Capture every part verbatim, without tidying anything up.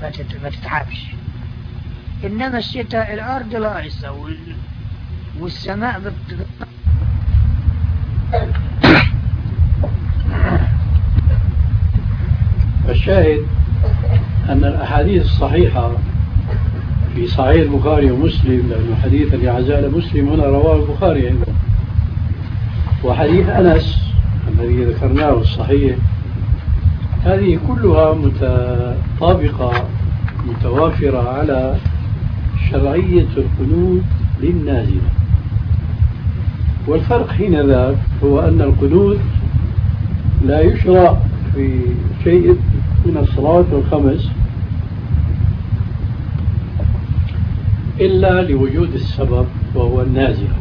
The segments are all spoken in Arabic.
ما تتعبش. إنما الشتاء الأرض لائصة والسماء بت... الشاهد أن الأحاديث الصحيحة في صحيح البخاري ومسلم، لأنه حديث اللي عزال مسلم هنا رواه البخاري أيضا، وحديث أنس الذي ذكرناه الصحيح، هذه كلها متطابقة متوافرة على شرعية القنوت للنازلة. والفرق حين ذاك هو أن القنوت لا يشرع في شيء من الصلوات الخمس إلا لوجود السبب وهو النازلة.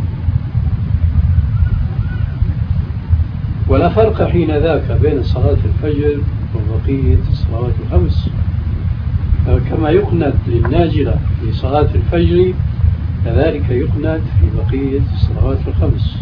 ولا فرق حين ذاك بين صلاة الفجر وبقية الصلوات الخمس، كما يقنت للنازلة في صلاة الفجر كذلك يقنت في بقية الصلوات الخمس.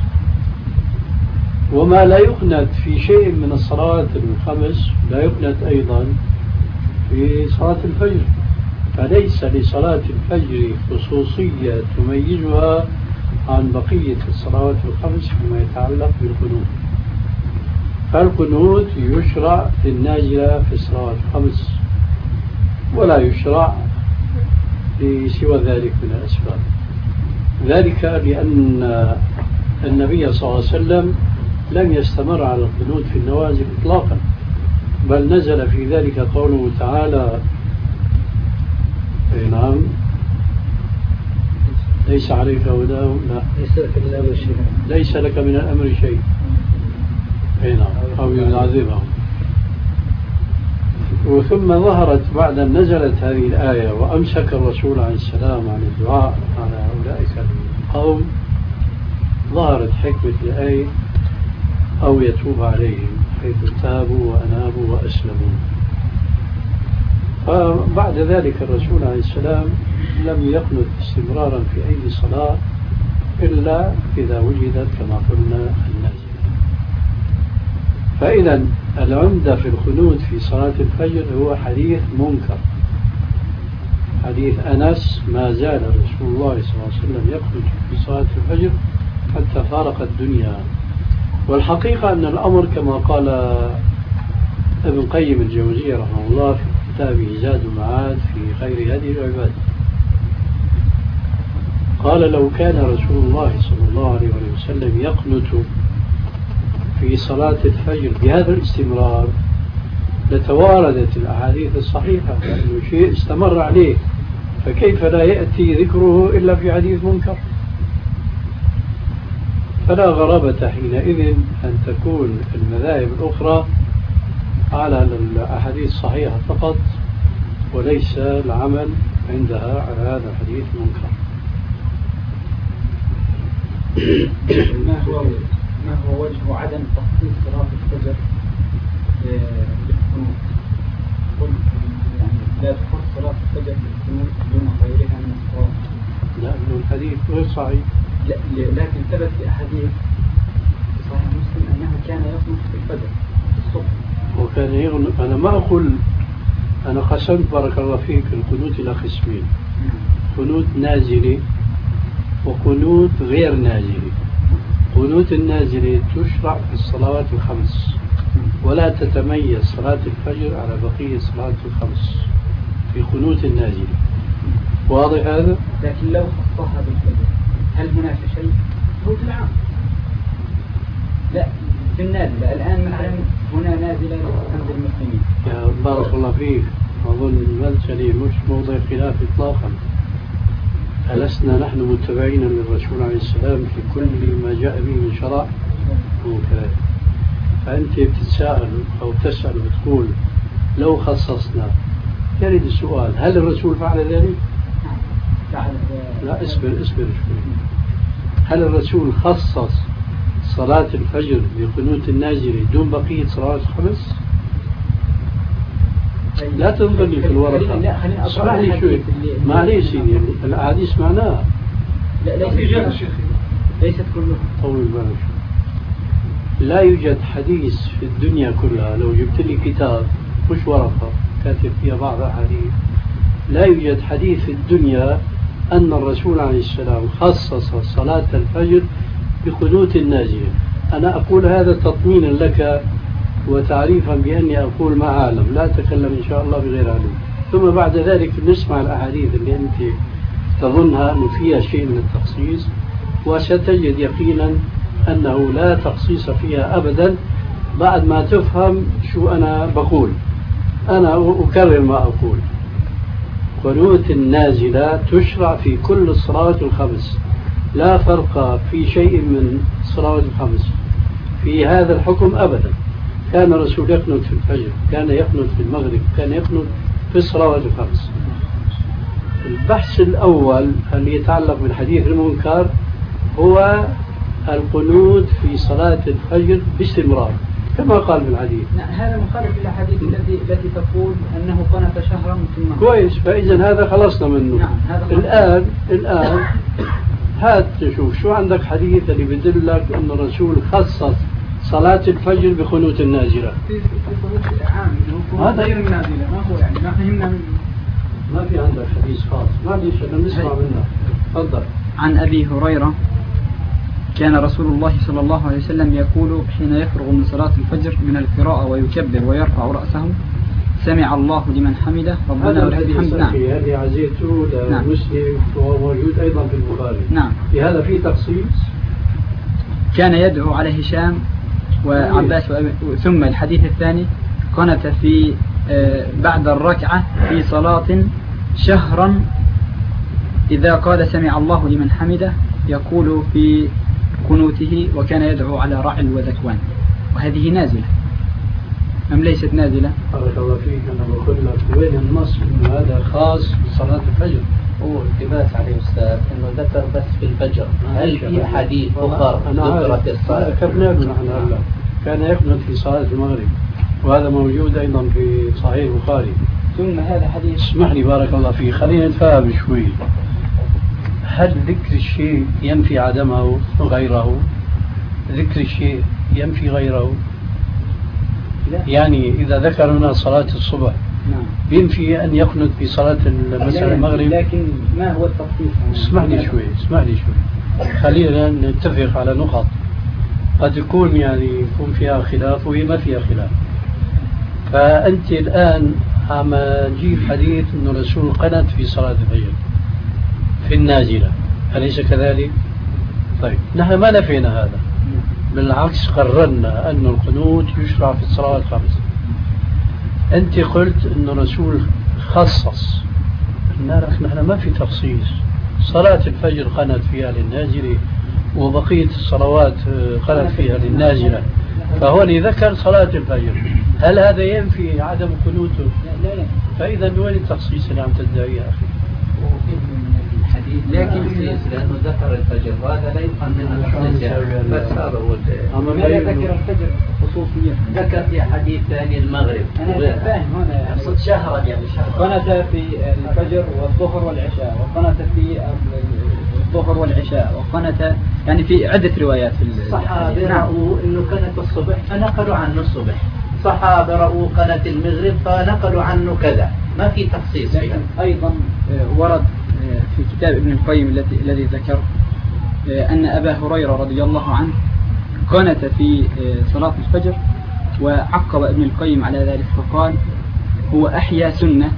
وما لا يقنت في شيء من الصلوات الخمس لا يقنت أيضا في صلاة الفجر. فليس لصلاة الفجر خصوصية تميزها عن بقية الصلوات الخمس فيما يتعلق بالقنوت. فالقنوت يشرع للنازلة في الصلوات الخمس ولا يشرع لسوى ذلك من الأسباب. ذلك لأن النبي صلى الله عليه وسلم لم يستمر على القنوت في النوازل إطلاقا، بل نزل في ذلك قوله تعالى: نعم ليس عليك هداهم، لا ليس لك من الأمر شيء، نعم أو يعذبهم. وثم ظهرت بعد أن نزلت هذه الآية وأمسك الرسول عليه السلام عن الدعاء على أولئك القوم، ظهرت حكمة الآية أو يتوب عليهم حيث تابوا وأنابوا وأسلموا. فبعد ذلك الرسول عليه السلام لم يقنط استمرارا في أي صلاة إلا إذا وجدت كما قلنا النازلة. فإذا العمدة في القنوت في صلاة الفجر هو حديث منكر، حديث أنس: ما زال رسول الله صلى الله عليه وسلم يقنط في صلاة الفجر حتى فارق الدنيا. والحقيقة أن الأمر كما قال ابن قيم الجوزية رحمه الله في كتابه زاد المعاد في خير هدي العباد، قال: لو كان رسول الله صلى الله عليه وسلم يقنط في صلاة الفجر بهذا الاستمرار لتواردت الأحاديث الصحيحة، لأنه شيء استمر عليه، فكيف لا يأتي ذكره إلا في حديث منكر؟ فلا غرابة حينئذ أن تكون المذاهب الأخرى على الأحاديث الصحيحة فقط وليس العمل عندها على هذا الحديث منكر. ما هو ما هو وجه عدم تخصيص صلاة الفجر بالقنوت؟ يعني لا تخص صلاة الفجر بالقنوت دون غيرها من الصلاة؟ لأن الحديث غير صحيح. لا، لكن ثبت في أحاديث في صحيح مسلم أنه كان يقنط في الفجر في الصبح. وكان يغنق. أنا ما أقول، أنا قسمت بارك الله فيك القنوت إلى قسمين: قنوت نازلي وقنوت غير نازلي. قنوت النازلي تشرع في الصلوات الخمس ولا تتميز صلاة الفجر على بقية الصلوات الخمس في قنوت النازلي. واضح هذا؟ لكن لو خصها بالفجر هل هناك شيء؟ هو في العام، لا في النازلة. الآن مثلا هنا نازلة عند المسلمين. يا بارك الله فيك، أظن المسألة مش موضع خلاف إطلاقا. ألسنا نحن متبعين للرسول عليه السلام في كل ما جاء به من شرع وكذا؟ فأنت بتتساءل أو تسأل وتقول لو خصصنا، يريد السؤال: هل الرسول فعل ذلك؟ لا، اسبر اسبر شوي. هل الرسول خصص صلاة الفجر بقنوت النازلة دون بقية صلوات الخمس؟ لا تنظرني في الورقة، اسمع لي شوي. معليش يعني الأحاديث معناها. لا ليست ليست كلها. طول بالك. لا يوجد حديث في الدنيا كلها لو جبت لي كتاب مش ورقة كاتب فيها بعض الأحاديث لا يوجد حديث في الدنيا أن الرسول عليه السلام خصص صلاة الفجر بقنوت نازلة. أنا أقول هذا تطمينا لك وتعريفا بأني أقول ما أعلم، لا أتكلم إن شاء الله بغير علم. ثم بعد ذلك نسمع الأحاديث اللي أنت تظنها أنه فيها شيء من التخصيص، وستجد يقينا أنه لا تخصيص فيها أبدا بعد ما تفهم شو أنا بقول. أنا أكرر ما أقول، قنوت النازلة تشرع في كل الصلوات الخمس، لا فرق في شيء من الصلوات الخمس في هذا الحكم أبدا. كان الرسول يقنط في الفجر، كان يقنط في المغرب، كان يقنط في الصلوات الخمس. البحث الأول اللي يتعلق بالحديث المنكر هو القنوت في صلاة الفجر باستمرار كما قال في الحديث. هذا مخالف للأحاديث التي التي تقول أنه قنت شهرا ثم كويس، فإذا هذا خلصنا منه. نعم. هذا الآن الآن هات تشوف شو عندك حديث اللي بدلك أن الرسول خصص صلاة الفجر بقنوت النازلة. في في قنوت عام هذا غير النازلة، ما هو يعني ما فهمنا من ما في عندك حديث خاص، ما ليش أنا نسمع منه. تفضل. عن أبي هريرة كان رسول الله صلى الله عليه وسلم يقول حين يفرغ من صلاة الفجر من القراءة ويكبر ويرفع رأسه: سمع الله لمن حمده ربنا ولك الحمد. نعم. هذه عزيته لمسلم وهو موجود أيضا في البخاري. نعم. في هذا في تخصيص. كان يدعو على هشام وعباس ثم الحديث الثاني قنت في بعد الركعة في صلاة شهرا إذا قال سمع الله لمن حمده يقول في قنوته وكان يدعو على رعل وذكوان. وهذه نازلة أم ليست نازلة؟ بارك الله فيك. أنا بقول لك وين النص إنه هذا خاص بصلاة الفجر؟ هو التباس عليه أستاذ إنه ذكر بس في الفجر. هل في أحاديث أخرى ذكرت الصلاة؟ ذكرناه نحن هلا. كان يقنط في صلاة المغرب وهذا موجود أيضا في صحيح البخاري. ثم هذا حديث. اسمح لي بارك الله فيك، خلينا نتفاهم شوي. هل ذكر الشيء ينفي عدمه وغيره؟ ذكر الشيء ينفي غيره؟ لا. يعني إذا ذكر هنا صلاة الصبح نعم. ينفي أن يقنط في صلاة مثلا المغرب. لكن ما هو التخصيص؟ اسمح لي شوي اسمح لي شوي خلينا نتفق على نقط قد يكون يعني يكون فيها خلاف وهي ما فيها خلاف. فأنت الآن عم تجيب حديث أن الرسول قنت في صلاة الفجر في النازلة، أليس كذلك؟ طيب نحن ما نفينا هذا، بالعكس قررنا أن القنوت يشرع في الصلوات الخمس. أنت قلت أن الرسول خصص، نحن ما في تخصيص. صلاة الفجر قنت فيها للنازلة وبقية الصلوات قنت فيها للنازلة، فهو ذكر صلاة الفجر. هل هذا ينفي عدم قنوته؟ لا لا. فإذا وين التخصيص اللي عم تدعيه أخي؟ لكن لأنه ذكر الفجر وهذا لا يفهم من الخصوصية، بس هذا هو. أما لا ذكر الفجر خصوصية. ذكر في حديث ثاني المغرب. أنا فاهم هنا أقصد شهرا يعني شهرا. قنت في الفجر والظهر والعشاء، وقنت في الظهر والعشاء، وقنت يعني في عدة روايات في الصحابة رأوا إنه كانت الصبح فنقلوا عنه الصبح، صحابة رأوا قنت المغرب فنقلوا عنه كذا، ما في تخصيص فيها. أيضا ورد في كتاب ابن القيم الذي الذي ذكر أن أبا هريرة رضي الله عنه قنت في صلاة الفجر، وعقب ابن القيم على ذلك فقال هو أحيا سنة،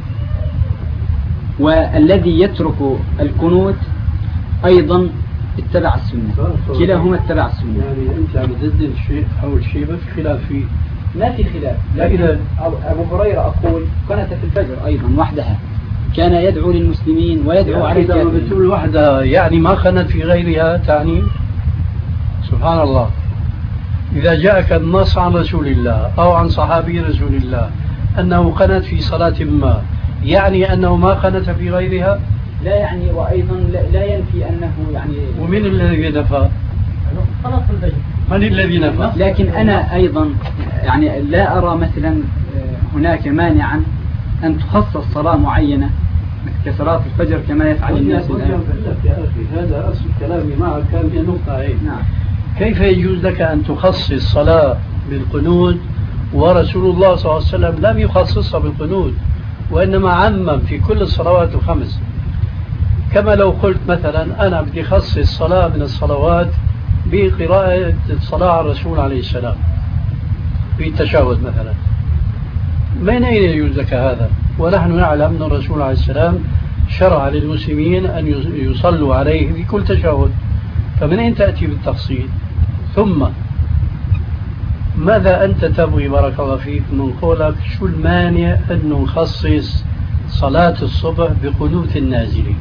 والذي يترك القنوت أيضا اتبع السنة، كلاهما اتبع السنة. يعني أنت عم تدل الشيء أول شيء ما في خلاف فيه. ما في خلاف، لكن أبو هريرة أقول قنت في الفجر أيضا وحدها، كان يدعو للمسلمين ويدعو على الكافرين. إذا بتقول وحدها يعني ما قنت في غيرها تعني سبحان الله. إذا جاءك النص عن رسول الله أو عن صحابي رسول الله أنه قنت في صلاة ما، يعني أنه ما قنت في غيرها؟ لا يعني، وأيضا لا ينفي أنه يعني. ومن الذي نفى؟ قنت في الفجر. من الذي نفى؟ لكن أنا أيضا يعني لا أرى مثلا هناك مانعا أن تخصص صلاة معينة كصلاة الفجر كما يفعل الناس الآن. يا أخي هذا أصل كلامي معك كان في نقطة عين. نعم. كيف يجوز لك أن تخصص صلاة بالقنوت ورسول الله صلى الله عليه وسلم لم يخصصها بالقنوت؟ وإنما عمم في كل الصلوات الخمس. كما لو قلت مثلا أنا بدي أخصص صلاة من الصلوات بقراءة الصلاة على الرسول عليه السلام في التشهد مثلا، من أين يجوز لك هذا؟ ونحن نعلم أن الرسول عليه السلام شرع للمسلمين أن يصلوا عليه في كل تشهد، فمن أين تأتي بالتفصيل؟ ثم ماذا أنت تبغي بارك الله فيك من قولك شو المانع أنه نخصص صلاة الصبح بقنوت النازل؟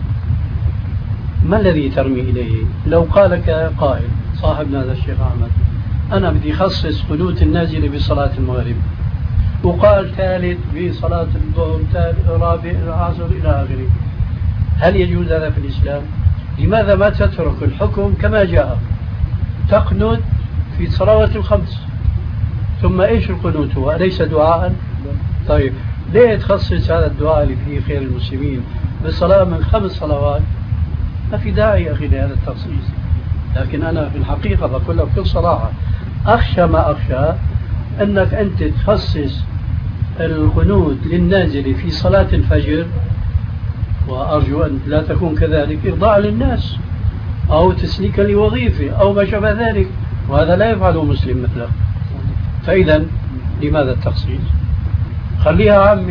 ما الذي ترمي إليه؟ لو قال لك قائل صاحبنا هذا الشيخ أحمد أنا بدي أخصص قنوت النازل بصلاة المغرب، وقال ثالث بصلاة الظهر، رابع العصر إلى آخره، هل يجوز هذا في الإسلام؟ لماذا ما تترك الحكم كما جاء؟ تقنت في الصلوات الخمس، ثم إيش القنوت هو؟ أليس دعاء؟ طيب ليه تخصص هذا الدعاء اللي فيه خير المسلمين بالصلاة من خمس صلوات؟ ما في داعي يا أخي لهذا التخصيص. لكن أنا في الحقيقة بقول لك بكل صراحة أخشى ما أخشى أنك أنت تخصص القنوت للنازل في صلاة الفجر، وأرجو أن لا تكون كذلك إرضاء للناس أو تسليكا لوظيفة أو ما شابه ذلك، وهذا لا يفعله مسلم مثلك. فإذا لماذا التخصيص؟ خليها عامة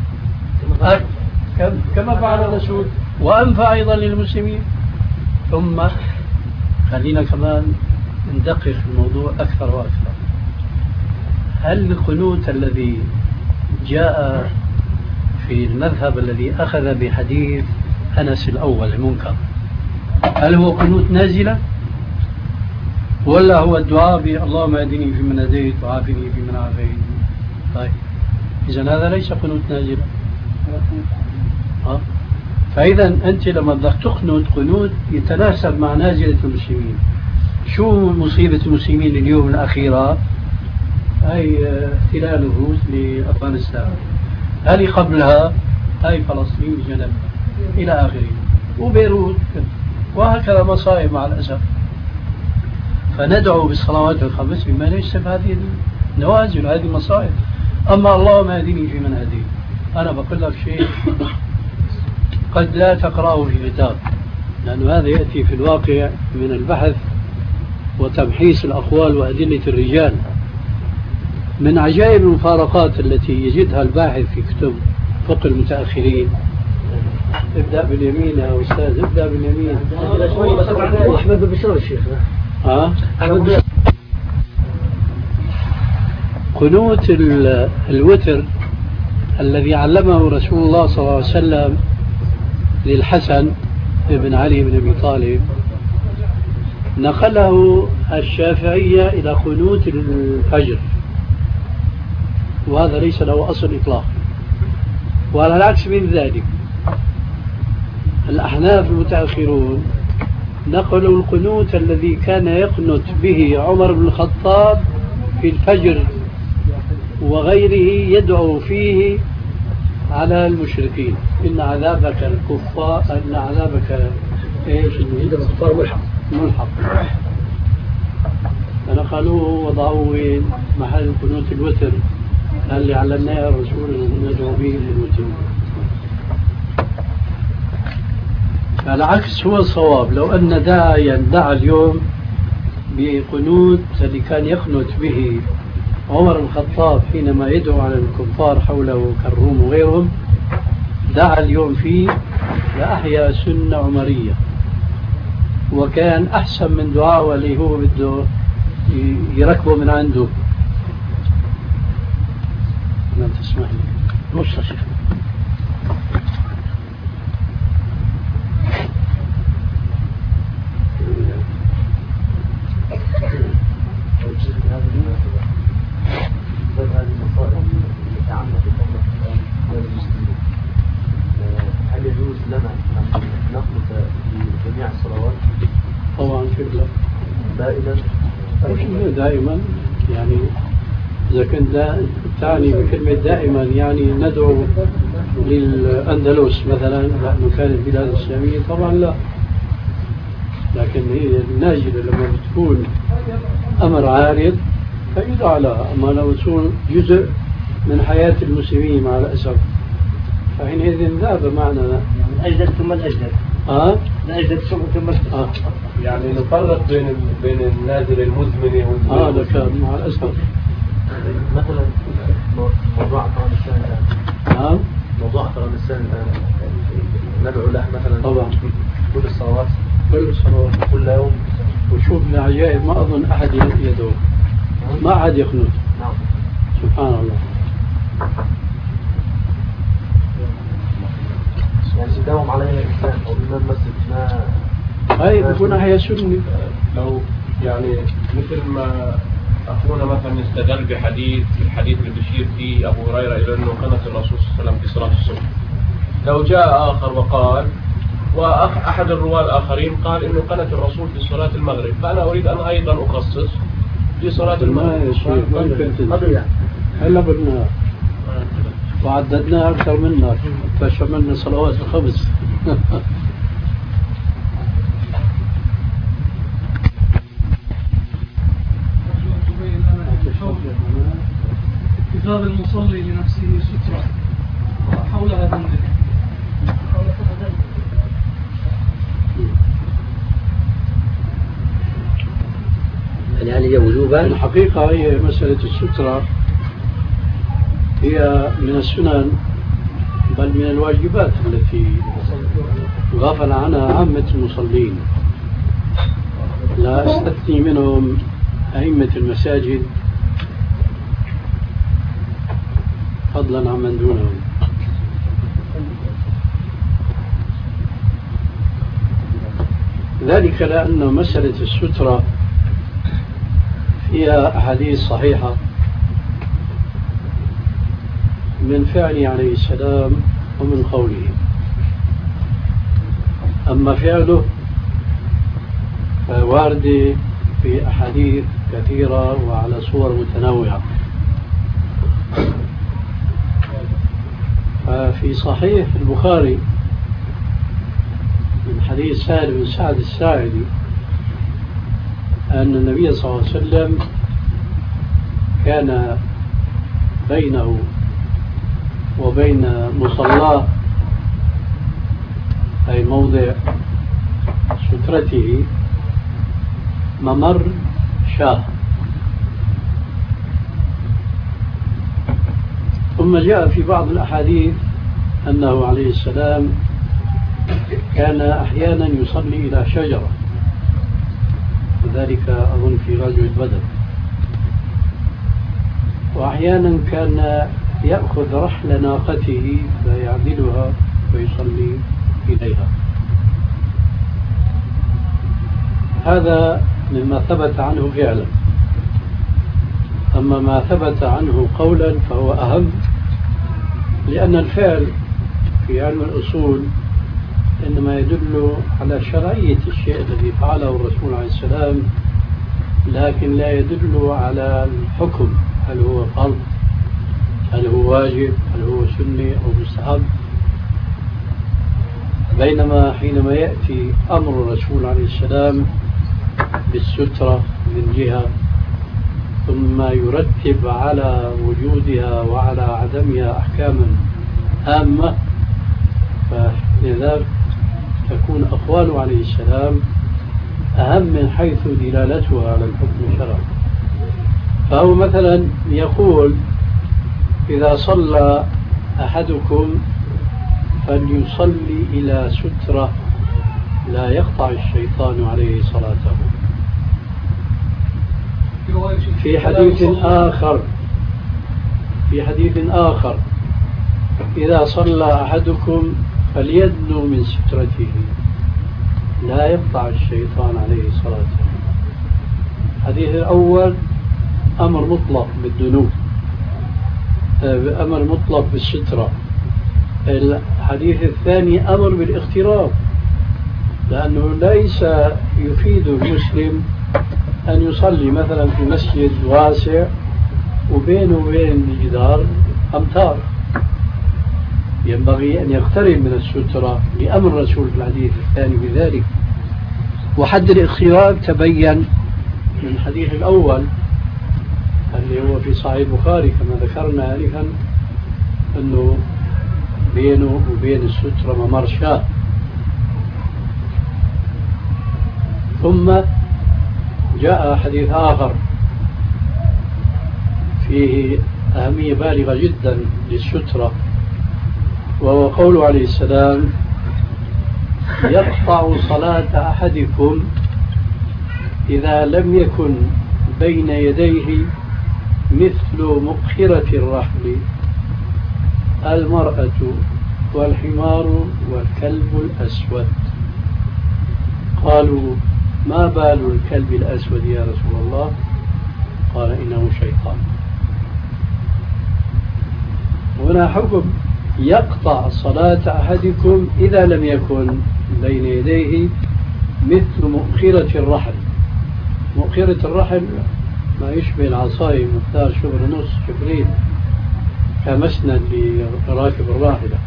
كما فعل الرسول وأنفع أيضا للمسلمين. ثم خلينا كمان ندقق في الموضوع أكثر وأكثر. هل القنوت الذي جاء في المذهب الذي أخذ بحديث أنس الأول المنكر هل هو قنوت نازلة ولا هو الدعاء اللهم اهدني فيمن هديت وعافني فيمن عافيت؟ طيب إذا هذا ليس قنوت نازلة. ها؟ فإذا أنت لما بدك تقنط قنوت يتناسب مع نازلة المسلمين. شو مصيبة المسلمين اليوم الأخيرة؟ هاي احتلال الروس لأفغانستان، هذه قبلها هاي فلسطين جنب إلى آخره، وبيروت، وهكذا مصائب مع الأسف. فندعو بالصلوات الخمس بما ليس في هذه النوازل هذه المصائب. أما اللهم اهدني فيمن هديت، أنا بقول لك شيء قد لا تقرأه في كتاب، لأن هذا يأتي في الواقع من البحث وتمحيص الأقوال وأدلة الرجال. من عجائب المفارقات التي يجدها الباحث في كتب فقه المتأخرين. ابدأ باليمين يا أستاذ، ابدأ باليمين. أحمد بشر الشيخ. ها؟ قنوت الوتر الذي علمه رسول الله صلى الله عليه وسلم للحسن بن علي بن أبي طالب نقله الشافعية إلى قنوت الفجر، وهذا ليس له أصل إطلاق. وعلى العكس من ذلك الأحناف المتأخرون نقلوا القنوت الذي كان يقنت به عمر بن الخطاب في الفجر وغيره يدعو فيه على المشركين إن عذابك الكفار إن عذابك إيش الكفار ملحق ملحق فنقلوه وضعوه وين محل قنوت الوتر اللي علمناه الرسول ندعو به للوتر. العكس هو الصواب. لو أن داعيا دعا اليوم بقنوت الذي كان يقنت به عمر بن الخطاب حينما يدعو على الكفار حوله كالروم وغيرهم، دعا اليوم فيه لأحيا سنة عمرية، وكان أحسن من دعاء اللي هو بده يركبه من عنده. ما تسمح لي نص شيخ. هل يجوز لنا أن نقنط في جميع الصلوات؟ طبعا شكرا دائما مش دائما، يعني إذا كنت تعني بكلمة دائما يعني ندعو للأندلس مثلا لأنه كانت بلاد إسلامية، طبعا لا. لكن هي الناجلة لما بتكون أمر عارض فيدعى لها. أما لو تكون جزء من حياة المسلمين مع الأسف فحينئذ ذهب معنا الأجدد ثم الأجدد. ها؟ الأجدد ثم ثم آه. يعني نفرق بين بين النازل المزمن والمزمن. اه ده كان مع الأسف. مثلا موضوع أطعام السنة الآن. نعم. موضوع أطعام السنة الآن ندعو له مثلا طبعا كل الصلوات كل صلوات كل يوم. وشوفنا عجائب ما أظن أحد يدعو، ما أحد يخنث. نعم. سبحان الله. يعني يداوم عليه الإنسان أو بإمام مسجد ما هاي بكون أحيا سني. لو يعني مثل ما أخونا مثلا استدل بحديث الحديث اللي بشير فيه أبو هريرة إلى أنه قنت الرسول صلى الله عليه وسلم في صلاة الصبح. لو جاء آخر وقال وأحد الرواة الآخرين قال إنه قنت الرسول في صلاة المغرب، فأنا أريد أن أيضا أخصص في صلاة المغرب. المغرب هلا قلنا وعددنا أكثر منا فشملنا صلوات الخمس. اتخاذ المصلي لنفسه سترة حول هذا النهي. يعني هل هي وجوبا؟ الحقيقة هي مسألة السترة هي من السنن بل من الواجبات التي غفل عنها عامة المصلين، لا أستثني منهم أئمة المساجد فضلا عمن دونهم. ذلك لأن مسألة السترة فيها أحاديث صحيحة من فعله عليه السلام ومن قوله، أما فعله فوارد في أحاديث كثيرة وعلى صور متنوعة. ففي صحيح البخاري من حديث سهل بن سعد الساعدي أن النبي صلى الله عليه وسلم كان بينه وبين مصلاه أي موضع سترته ممر شاه. ثم جاء في بعض الأحاديث أنه عليه السلام كان أحيانا يصلي إلى شجرة، وذلك أظن في غزوة بدر، وأحيانا كان يأخذ رحل ناقته فيعدلها ويصلي إليها. هذا مما ثبت عنه فعلا. أما ما ثبت عنه قولا فهو أهم، لأن الفعل في علم الأصول إنما يدل على شرعية الشيء الذي فعله الرسول عليه السلام، لكن لا يدل على الحكم، هل هو فرض، هل هو واجب، هل هو سني أو مستحب. بينما حينما يأتي أمر الرسول عليه السلام بالسترة من جهة ثم يرتب على وجودها وعلى عدمها أحكاما هامة، فلذلك تكون أقواله عليه السلام أهم من حيث دلالتها على الحكم الشرعي. فهو مثلا يقول إذا صلى أحدكم فليصلي إلى سترة لا يقطع الشيطان عليه صلاته. في حديث آخر في حديث آخر إذا صلى أحدكم فليدنو من سترته لا يقطع الشيطان عليه صلاته. الحديث الأول أمر مطلق بالدنو، أمر مطلق بالسترة. الحديث الثاني أمر بالاقتراب، لأنه ليس يفيد المسلم أن يصلي مثلا في مسجد واسع وبينه وبين الجدار أمتار، ينبغي أن يقترب من السترة لأمر الرسول في الحديث الثاني بذلك. وحد الاقتراب تبين من الحديث الأول اللي هو في صحيح البخاري كما ذكرنا آنفا، أنه بينه وبين السترة ممر شاه. ثم جاء حديث آخر فيه أهمية بالغة جدا للسترة، وهو قوله عليه السلام: يقطع صلاة أحدكم إذا لم يكن بين يديه مثل مؤخرة الرحل المرأة والحمار والكلب الأسود. قالوا: ما بال الكلب الأسود يا رسول الله؟ قال: إنه شيطان. هنا حكم يقطع صلاة أحدكم إذا لم يكن بين يديه مثل مؤخرة الرحل. مؤخرة الرحل ما يشبه العصاية مقدار شبر نص شبرين كمسند لراكب الراحلة.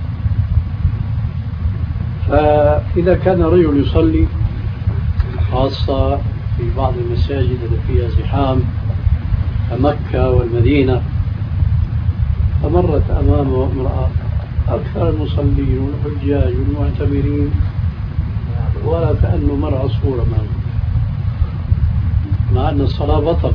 فإذا كان رجل يصلي خاصة في بعض المساجد التي فيها زحام كمكة والمدينة، فمرت أمامه امرأة، أكثر المصلين والحجاج والمعتمرين ولا كأنه مر عصفور أمامه، مع أن الصلاة بطلت.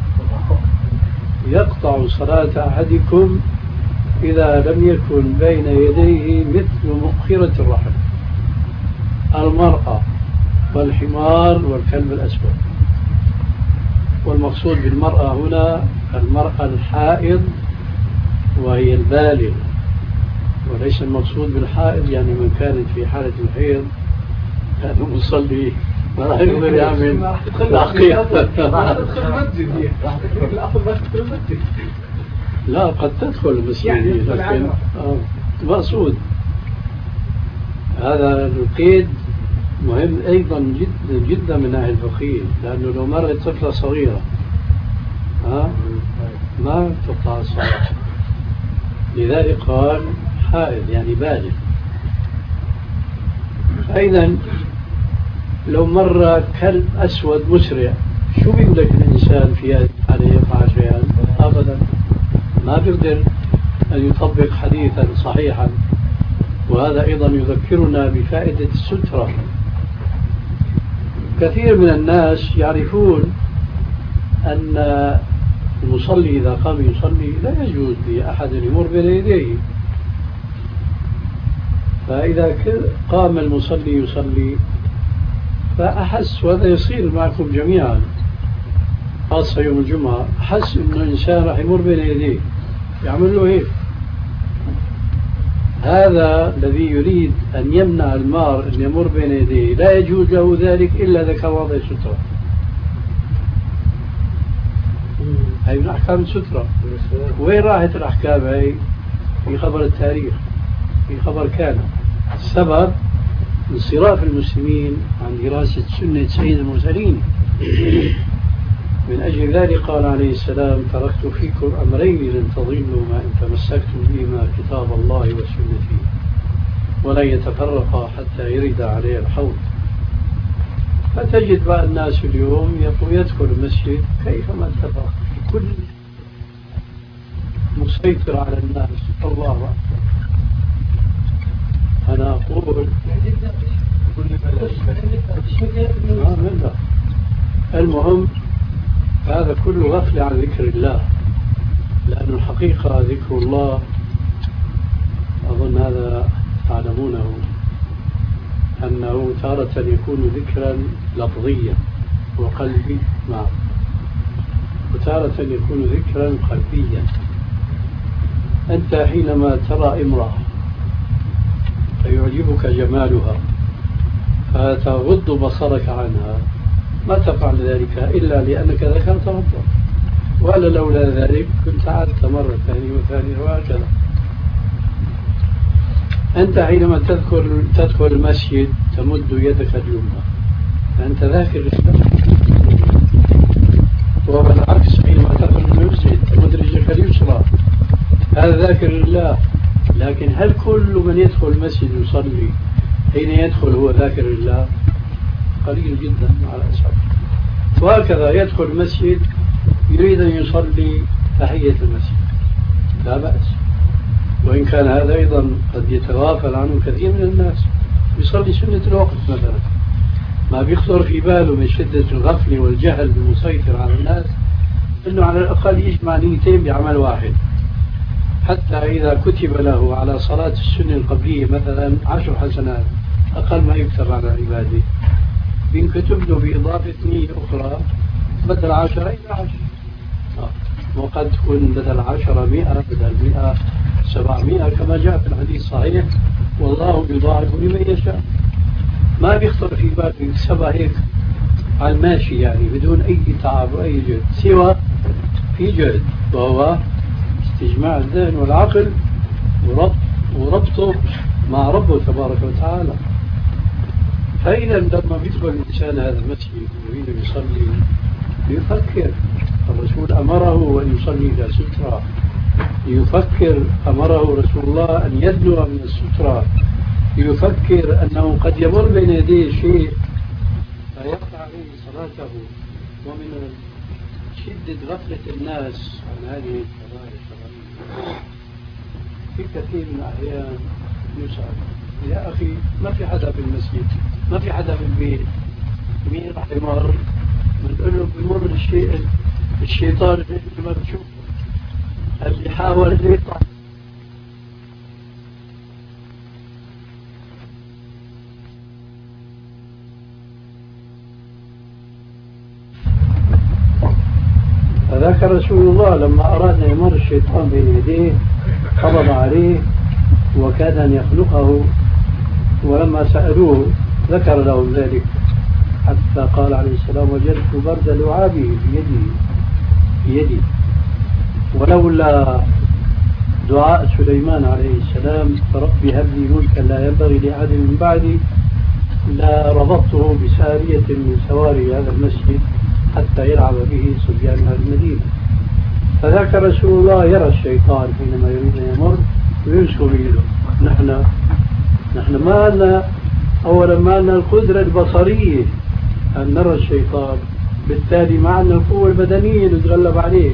يقطع صلاة أحدكم إذا لم يكن بين يديه مثل مؤخرة الرحل المرأة والحمار والكلب الأسود. والمقصود بالمرأة هنا المرأة الحائض وهي البالغ، وليس المقصود بالحائض يعني من كانت في حالة الحيض كان مصلي ما راح يقدر يعمل تحقيق. لا، قد تدخل المسجد لكن مقصود هذا القيد مهم أيضا جدا جدا من ناحية الفقهية، لأنه لو مرت طفلة صغيرة ها ما تقطع الصلاة. لذلك قال حائض يعني بالغ. أيضا لو مر كلب أسود مسرع شو بيقول لك الإنسان في هذه الحالة؟ يقع شيئا؟ أبدا، ما بيقدر أن يطبق حديثا صحيحا. وهذا أيضا يذكرنا بفائدة السترة. كثير من الناس يعرفون أن المصلي إذا قام يصلي لا يجوز لأحد يمر بين يديه، فإذا قام المصلي يصلي فأحس، وهذا يصير معكم جميعا خاصة يوم الجمعة، أحس أنه إنسان راح يمر بين يديه يعمل له هيك. هذا الذي يريد أن يمنع المار أن يمر بين يديه لا يجوز له ذلك إلا إذا كان واضع سترة. هاي من أحكام السترة. وين راحت الأحكام هاي؟ في خبر التاريخ، في خبر كان السبب انصراف المسلمين عن دراسة سنة سيد المرسلين. من أجل ذلك قال عليه السلام: تركت فيكم أمرين لن تضلوا ما إن تمسكتم بهما، كتاب الله وسنتي، ولن يتفرقا حتى يرد عليه الحوض. فتجد بعض الناس اليوم يدخل المسجد كيفما اتفق، كل مسيطر على الناس. الله أكبر. أنا أقول المهم هذا كله غفلة عن ذكر الله، لأن الحقيقة ذكر الله أظن هذا تعلمونه أنه تارة يكون ذكرا لفظيا وقلبي معه، وتارة يكون ذكرا قلبيا. أنت حينما ترى امرأة فيعجبك جمالها فتغض بصرك عنها، ما تفعل ذلك إلا لأنك ذكرت ربك، ولا لولا ذلك كنت عدت مرة ثانية وثانية وهكذا. أنت حينما تذكر تدخل المسجد تمد يدك اليمنى فأنت ذاكر الإسلام، وبالعكس حينما تدخل المسجد تمد رجلك اليسرى، هذا ذاكر الله. لكن هل كل من يدخل المسجد يصلي حين يدخل هو ذاكر الله؟ قليل جدا على الأسف. وهكذا يدخل المسجد يريد أن يصلي تحية المسجد، لا بأس، وإن كان هذا أيضا قد يتغافل عنه كثير من الناس. بيصلي سنة الوقت مثلا، ما بيخطر في باله من شدة الغفل والجهل المسيطر على الناس أنه على الأقل يجمع نيتين بعمل واحد، حتى إذا كتب له على صلاة السنة القبلية مثلا عشر حسنات أقل ما يكثر على عباده، بينكتب له بإضافة نية أخرى بدل عشرة إلى عشر، وقد تكون بدل عشرة مئة، بدل مئة سبعمائة كما جاء في الحديث الصحيح، والله يضاعف لمن يشاء. ما بيخطر في باله يكسبها هيك على الماشي يعني بدون أي تعب وأي جهد، سوى في جهد وهو استجماع الذهن والعقل وربط وربطه مع ربه تبارك وتعالى. فإذا لما بيدخل الإنسان هذا المسجد يريد أن يصلي يفكر، الرسول أمره أن يصلي إلى سترة، يفكر أمره رسول الله أن يدنو من السترة، يفكر أنه قد يمر بين يديه شيء فيقطع عليه صلاته. ومن شدة غفلة الناس عن هذه القضايا الشرعية في كثير من الأحيان يسأل يا أخي ما في حدا في المسجد، ما في حدا في البيت، مين راح يمر؟ بنقول له بيمر الشيء الشيطان اللي ما بتشوفه اللي حاول اللي يطلع. فذكر رسول الله لما أراد أن يمر الشيطان بين يديه قبض عليه وكاد أن يخنقه، ولما سألوه ذكر لهم ذلك حتى قال عليه السلام وجدت برد لعابه في يدي في يدي ولولا دعاء سليمان عليه السلام فرب هب لي ملكا لا ينبغي لأحد من بعدي لا ربطته بسارية من سواري هذا المسجد حتى يلعب به صبيان هذه المدينة. فذاك رسول الله يرى الشيطان حينما يريد أن يمر ويمسك بيده. نحن نحن ما لنا أولا ما لنا القدرة البصرية أن نرى الشيطان، بالتالي ما عندنا القوة البدنية نتغلب عليه.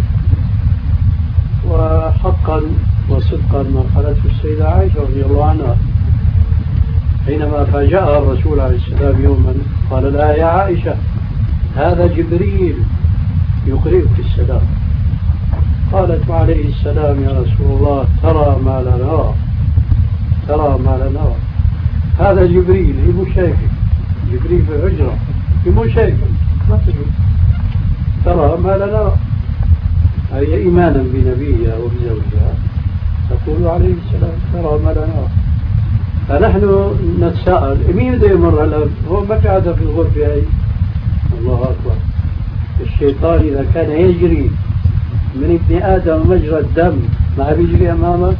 وحقا وصدقا ما قالته السيدة عائشة رضي الله عنها حينما فاجأها الرسول عليه السلام يوما قال لها يا عائشة هذا جبريل يقرئك السلام. قالت عليه السلام يا رسول الله ترى ما لا نرى، ترى ما لا نرى. هذا جبريل مو شايفك، جبريل في الحجرة مو شايفك ما تجوز، ترى ما لا نرى. هي إيمانا بنبيها وبزوجها تقول عليه السلام ترى ما لا نرى. فنحن نتساءل مين بده يمر هلا؟ هو ما في حدا في الغرفة هاي. الله أكبر. الشيطان إذا كان يجري من ابن آدم مجرى الدم ما بيجري أمامك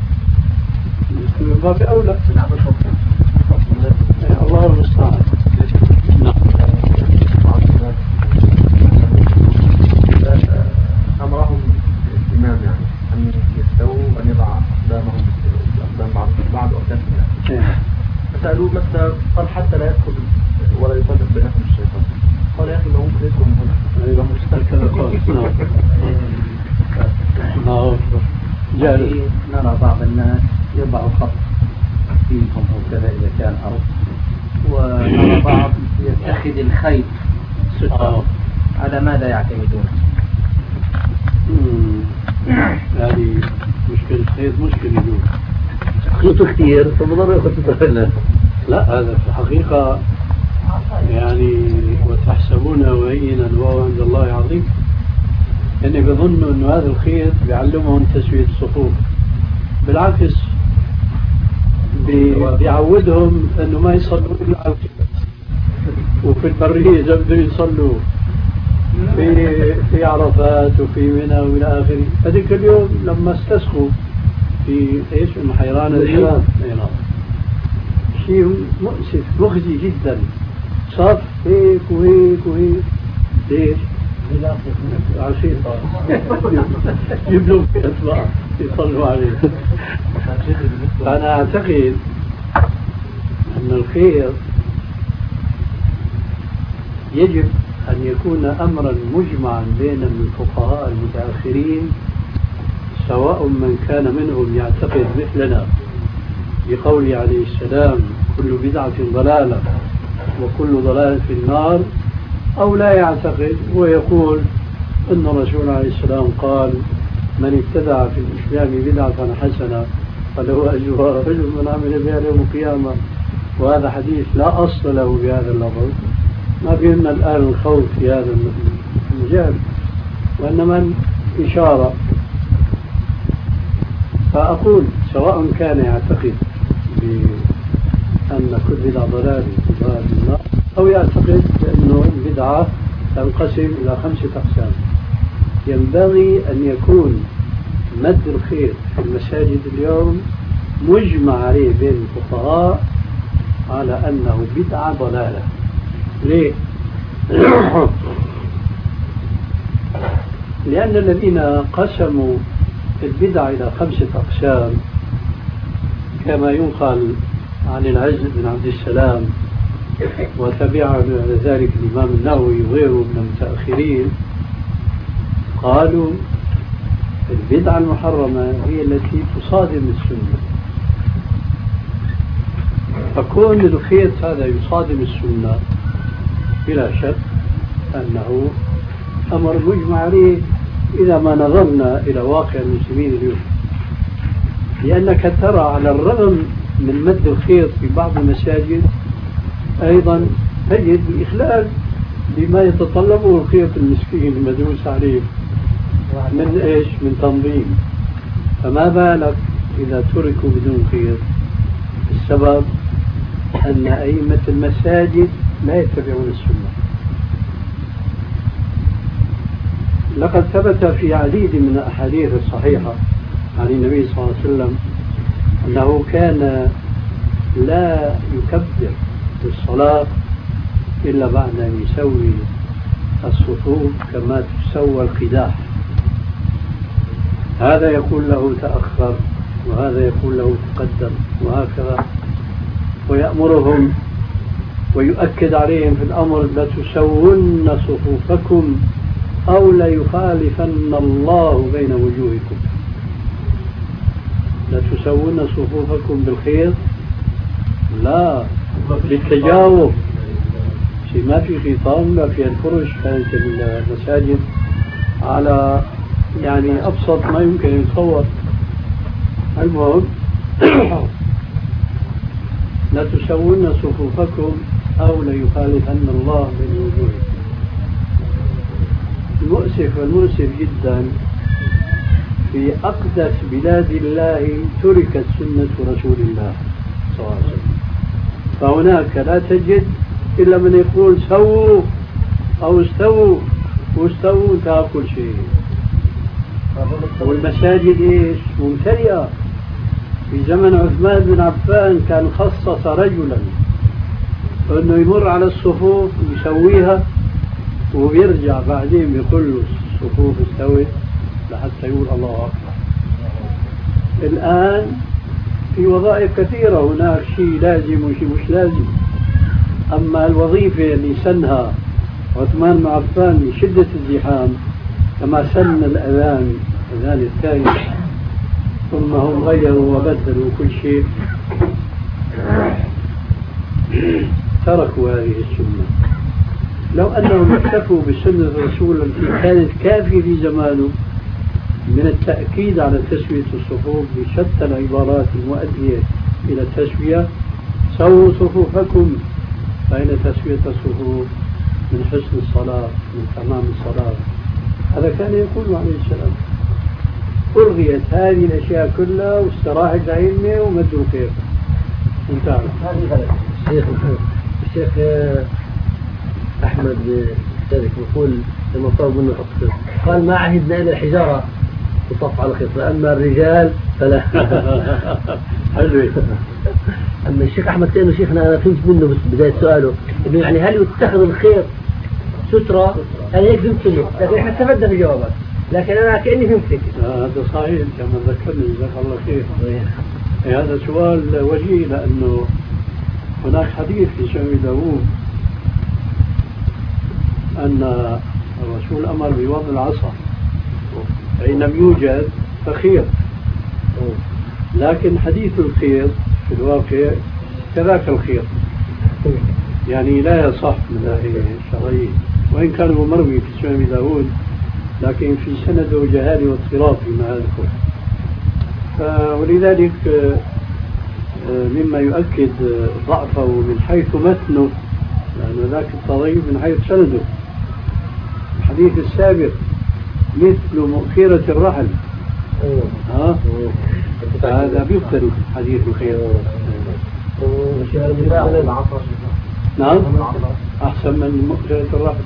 من باب أولى. الله المستعان. نعم. أمرهم الإمام يعني أن يستووا أن يضع أقدامهم أقدام بعض أركان الله. فسألوه مثلا قال حتى لا يدخل ولا يصدق بينكم الشيطان. قال يا أخي لو ممكن يدخل من هنا. أيضا مستركب خالص. نعم. جالس نرى بعض الناس يضع خط فيكم وكذا إذا كان أرض، ونرى بعض يتخذ الخيط سترة. على ماذا يعتمدون؟ هذه مشكلة خيط مشكلة دول خيطه كثير فبضل ياخذ سترة. لا هذا في الحقيقة يعني وتحسبونه هينا وهو عند الله عظيم. يعني بظنوا أنه هذا الخيط بيعلمهم تسوية الصفوف، بالعكس بيعودهم أنه ما يصلوا إلا على القبلة. وفي البرية إذا بدهم يصلوا في في عرفات وفي منى وإلى آخره. هذيك اليوم لما استسقوا في ايش المحيران الحيران شيء مؤسف مخزي جدا. صف هيك وهيك وهيك ليش؟ عشير يبدو في أسماء يصلوا عليه. أنا أعتقد أن الخير يجب أن يكون أمرا مجمعا بين الفقهاء المتأخرين سواء من كان منهم يعتقد مثلنا بقوله عليه السلام كل بدعة ضلالة وكل ضلالة في النار، أو لا يعتقد ويقول أن الرسول عليه السلام قال من ابتدع في الإسلام بدعة حسنة فله أجرها رجل من عمل بها يوم القيامة، وهذا حديث لا أصل له بهذا اللفظ. ما فينا الآن الخوض في هذا المجال، وإنما إشارة. فأقول سواء كان يعتقد بأن كل بدعة ضلال ضلال النار، أو يعتقد بأنه البدعة تنقسم إلى خمسة أقسام، ينبغي أن يكون مد الخير في المساجد اليوم مجمع عليه بين الفقهاء على أنه بدعة ضلالة. ليه؟ لأن الذين قسموا البدع إلى خمسة أقسام كما ينقل عن العز بن عبد السلام وتبعه على ذلك الإمام النووي وغيره من المتأخرين، قالوا البدعة المحرمة هي التي تصادم السنة. فكون الخيط هذا يصادم السنة بلا شك أنه أمر مجمع عليه إذا ما نظرنا إلى واقع المسلمين اليوم، لأنك ترى على الرغم من مد الخيط في بعض المساجد أيضا تجد الإخلال بما يتطلبه الخيط المسكين المدروس عليه من إيش؟ من تنظيم. فما بالك إذا تركوا بدون خيط؟ السبب أن أئمة المساجد لا يتبعون السنة. لقد ثبت في عديد من الأحاديث الصحيحة عن النبي صلى الله عليه وسلم أنه كان لا يكبر في الصلاة إلا بعد أن يسوي الصفوف كما تسوى القداح. هذا يقول له تأخر وهذا يقول له تقدم وهكذا، ويأمرهم ويؤكد عليهم في الأمر لتسون صفوفكم أو ليخالفن الله بين وجوهكم. لتسون صفوفكم بالخيط؟ لا، بالتجاوب. ما في خيطان لا في الفرش، كانت المساجد على يعني أبسط ما يمكن يتصور. المهم لا تسوون صفوفكم أو ليخالفن الله بين وجوهكم. المؤسف والمؤسف جدا في أقدس بلاد الله تركت سنة رسول الله صلى الله عليه وسلم، فهناك لا تجد إلا من يقول سووا أو استووا، واستووا انتهى كل شيء. والمساجد إيش؟ ممتلئة. في زمن عثمان بن عفان كان خصص رجلا أنه يمر على الصفوف ويسويها ويرجع بعدين يقول له الصفوف استوت لحتى يقول الله أكبر. الآن في وظائف كثيرة، هناك شيء لازم وشيء مش لازم. أما الوظيفة اللي سنها عثمان بن عفان من شدة الزحام كما سن الأذان الأذان الثاني، ثم هم غيروا وبدلوا كل شيء، تركوا هذه السنة. لو أنهم اكتفوا بسنة الرسول التي كانت كافية في زمانه من التأكيد على تسوية الصفوف بشتى العبارات المؤدية إلى التسوية، سووا صفوفكم، فإن تسوية الصفوف من حسن الصلاة، من تمام الصلاة. هذا كان يقول عليه السلام. ألغيت هذه الأشياء كلها واستراحت الأئمة ومدوا خير، انتهى. الشيخ الشيخ أحمد سابق يقول لما طلب منه الخيط قال ما عهدنا إلى الحجارة تصف على الخيط، أما الرجال فلا. حلو. أما الشيخ أحمد كأنه شيخنا أنا فهمت منه بس بداية سؤاله إنه يعني هل يتخذ الخيط سترة؟ أنا هيك فهمت منه، لكن إحنا استفدنا في جوابك، لكن أنا كأني فهمت. هذا صحيح كما ذكرني جزاك الله خير. هذا سؤال وجيه، لأنه هناك حديث في سنن داوود أن الرسول أمر بوضع العصا، فإن لم يوجد فخير. لكن حديث الخير في الواقع كذاك الخير، يعني لا يصح من ناحية شرعية، وإن كان هو مروي في سنن أبي داود لكن في سنده جهالة واضطراب فيما أذكر. ولذلك مما يؤكد ضعفه من حيث متنه، لأن ذاك التضعيف من حيث سنده. الحديث السابق مثل مؤخرة الرحل، ها هذا بيقتل حديث الخير. نعم أحسن من مؤخرة الرحل.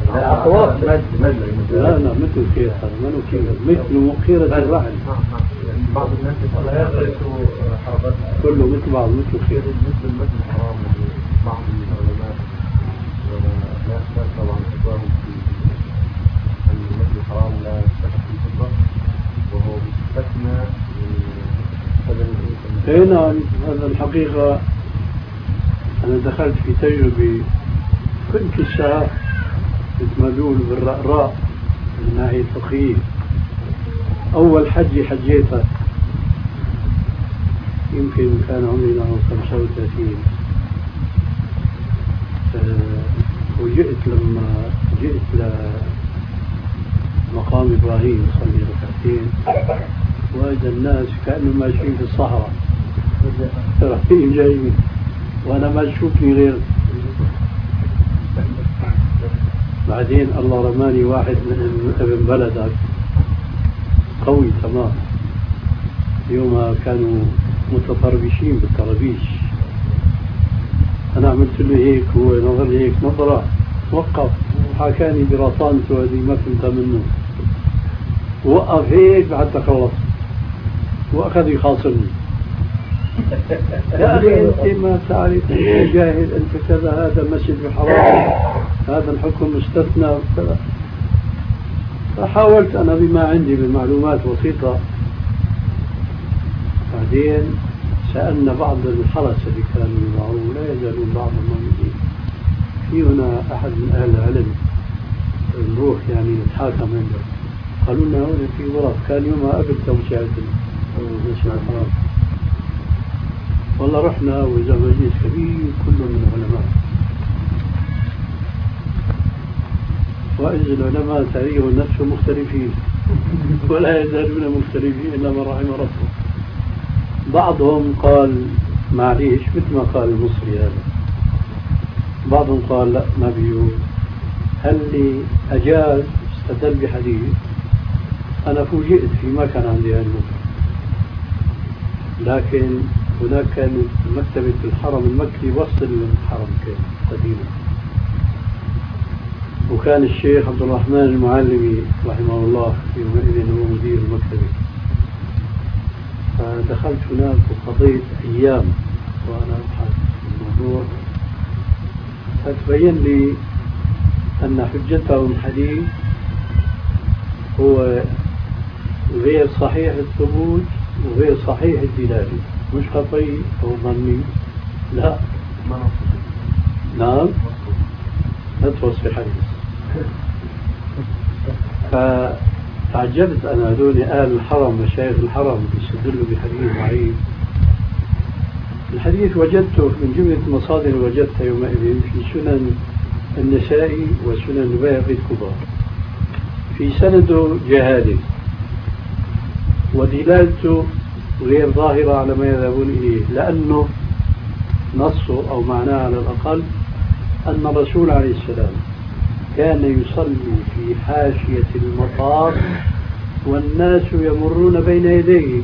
لا لا مثل الخير، مثل مؤخرة الرحل. بعض الناس لا يغرسوا حربات كله مثل بعض، مثل الخير. مثل المثل الحرام بعض العلماء لا طبعا فتواهم في أن المثل الحرام لا يستحق الفضة، وهو مستثنى من اي نعم. هذا الحقيقة أنا دخلت في تجربة كنت الساعة مثل ما بيقولوا بالرأراء من ناحية الفقهية. أول حجة حجيتها يمكن كان عمري نحو خمسة وثلاثين، وجئت لما جئت لمقام إبراهيم صلي ركعتين وإذا الناس كأنهم ماشيين في الصحراء رايحين جايين، وأنا ما أشوفني غير. بعدين الله رماني واحد من ابن بلدك قوي تمام، يومها كانوا متطربشين بالطرابيش، أنا عملت له هيك، هو نظر لي هيك نظرة وقف، حكاني برطانته هذه ما فهمتها منه، وقف هيك حتى خلص وأخذ يخاصمني. يا أخي أنت ما تعرف، أنت جاهل، أنت كذا، هذا مسجد حرام، هذا الحكم مستثنى وكذا. فحاولت أنا بما عندي من معلومات بسيطة. بعدين سألنا بعض الحرس اللي كانوا معه، لا يزالون بعض الموجودين، في هنا أحد من أهل العلم نروح يعني نتحاكم عنده، قالوا لنا هنا في غرف، كان يومها قبل توسعة المسجد الحرام. والله رحنا وإذا مجلس كبير كله من العلماء، وإذ العلماء تاريخ نفسه مختلفين ولا يزالون مختلفين إلا من رحم ربه. بعضهم قال معليش مثل ما قال المصري هذا، بعضهم قال لا ما بيقول، هل لي أجاز استدل بحديث. أنا فوجئت في ما كان عندي علم، لكن هناك كانت مكتبة الحرم المكي وصل للحرم كان قديما، وكان الشيخ عبد الرحمن المعلمي رحمه الله يومئذ هو مدير المكتبة. فدخلت هناك وقضيت أيام وأنا أبحث في الموضوع، فتبين لي أن حجتهم الحديث هو غير صحيح الثبوت وغير صحيح الدلالة، مش خطي أو ظني، لا نعم لا توصي حديث. فتعجبت أنا هذول أهل الحرم مشايخ الحرم بيستدلوا بحديث ضعيف. الحديث وجدته من جملة المصادر وجدتها يومئذ في سنن النسائي وسنن البيهقي الكبرى، في سنده جهالة ودلالته غير ظاهرة على ما يذهبون إليه، لأنه نصه أو معناه على الأقل أن الرسول عليه السلام كان يصلي في حاشية المطار والناس يمرون بين يديه،